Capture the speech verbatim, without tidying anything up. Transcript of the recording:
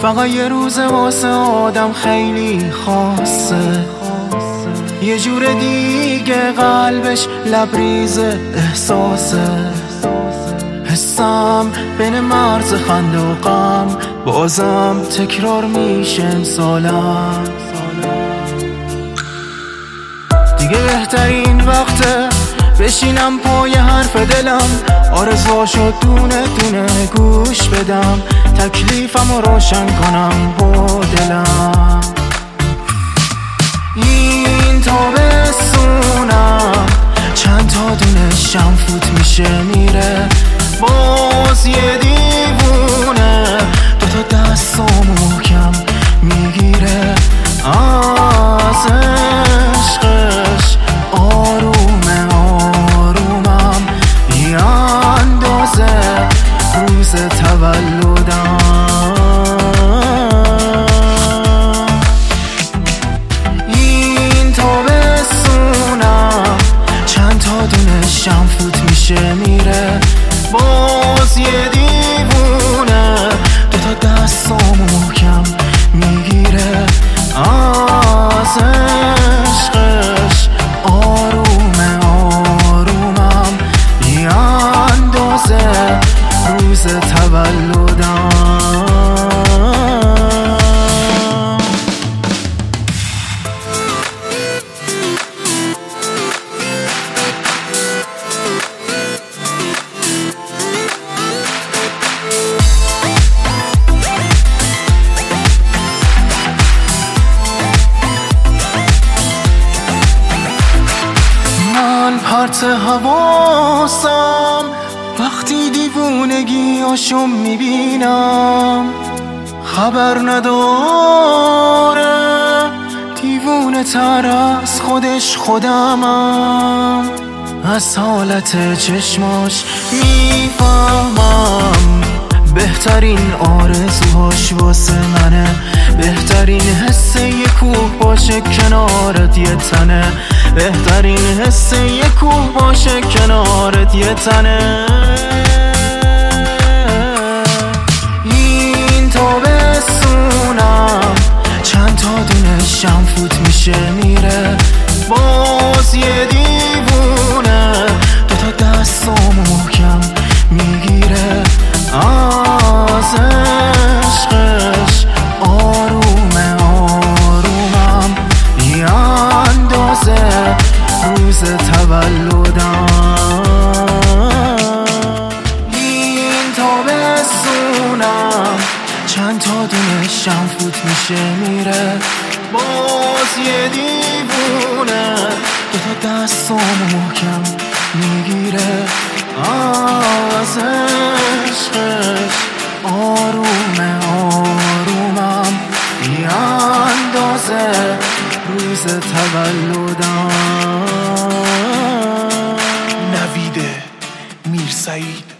فقط یه روز واسه آدم خیلی خاصه، یه جور دیگه قلبش لبریز احساسه. حسم بین مرز خنده و غم بازم تکرار میشه امسالم. دیگه بهترین وقته بشینم پای حرف دلم، آرزوهاشو دونه دونه گوش بدم، تکلیفمو روشن کنم با دلم. این تابستونم چند تا دونه شم فوت میشه میره، باز یه دیوونه دوتا دستامو محکم میگیره. از عشقش آرومه آرومم یه اندازه روز تولدم. این تابستونم چند تا دونه شم فوت میشه میره، باز یه دیوونه دوتا دستامو محکم میگیره. از عشقش آرومه آرومم یه اندازه روز تولدم. پرت حواسم وقتی دیوونگیاشو میبینم، خبر نداره دیوونه تر از خودش خودمم. از حالت چشماش میفهمم بهترین آرزوهاش واسه منه، بهترین حس یه کوه باشه کنارت یه تنه، بهترین حس یه کوه باشه کنارت یه تنه. این تابستونم چند تا دونه شم فوت میشه میره، باز یه دیوونه دوتا دستامو محکم میگیره. از عشقش آرومه آرومم یه اندازه روز تولدم. این تابستونم چند تا دونه شم فوت میشه میره، باز یه دیوونه دوتا دستامو محکم میگیره. از عشقش آرومه آرومم یه اندازه روز تولدم. نوید میرسعید.